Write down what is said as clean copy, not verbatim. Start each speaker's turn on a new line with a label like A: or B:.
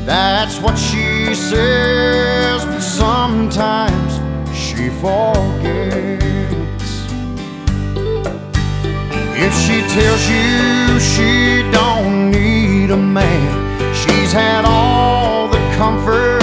A: That's what she says, but sometimes she forgets. If she tells you she don't need a man, she's had all the comfort